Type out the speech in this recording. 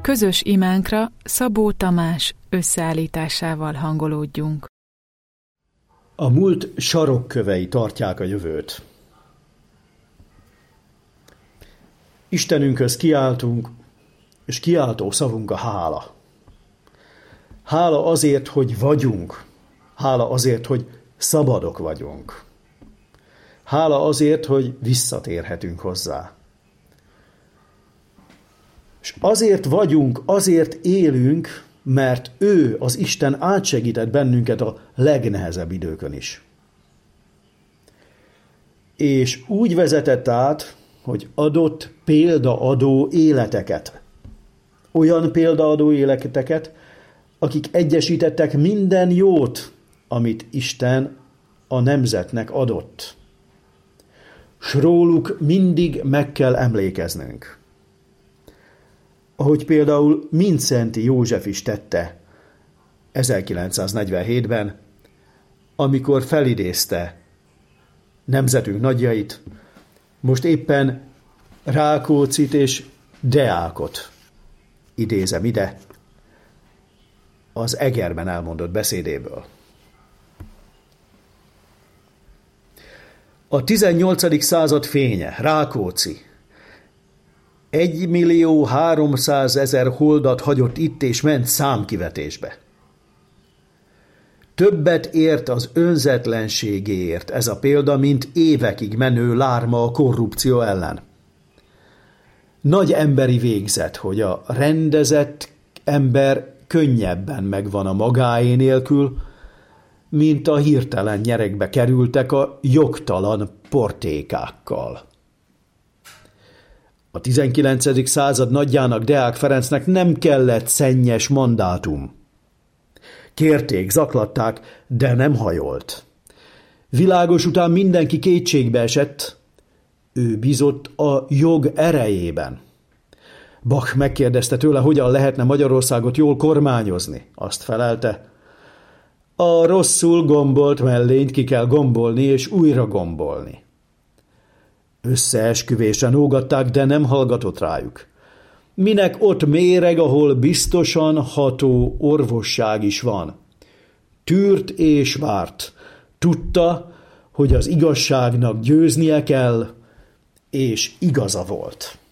Közös imánkra Szabó Tamás összeállításával hangolódjunk. A múlt sarokkövei tartják a jövőt. Istenünkhöz kiáltunk, és kiáltó szavunk a hála. Hála azért, hogy vagyunk. Hála azért, hogy szabadok vagyunk. Hála azért, hogy visszatérhetünk hozzá. És azért vagyunk, azért élünk, mert ő, az Isten átsegített bennünket a legnehezebb időkön is. És úgy vezetett át, hogy adott példaadó életeket. Olyan példaadó életeket, akik egyesítettek minden jót, amit Isten a nemzetnek adott. S róluk mindig meg kell emlékeznünk. Ahogy például Mindszenty József is tette 1947-ben, amikor felidézte nemzetünk nagyjait, most éppen Rákóczit és Deákot idézem ide az Egerben elmondott beszédéből. A 18. század fénye, Rákóczi, 1.300.000 holdat hagyott itt és ment számkivetésbe. Többet ért az önzetlenségéért ez a példa, mint évekig menő lárma a korrupció ellen. Nagy emberi végzet, hogy a rendezett ember könnyebben megvan a magáé nélkül, mint a hirtelen nyeregbe kerültek a jogtalan portékákkal. A 19. század nagyjának, Deák Ferencnek nem kellett szennyes mandátum. Kérték, zaklatták, de nem hajolt. Világos után mindenki kétségbe esett, ő bízott a jog erejében. Bach megkérdezte tőle, hogyan lehetne Magyarországot jól kormányozni. Azt felelte, a rosszul gombolt mellényt ki kell gombolni és újra gombolni. Összeesküvésen ógatták, de nem hallgatott rájuk. Minek ott méreg, ahol biztosan ható orvosság is van? Tűrt és várt. Tudta, hogy az igazságnak győznie kell, és igaza volt.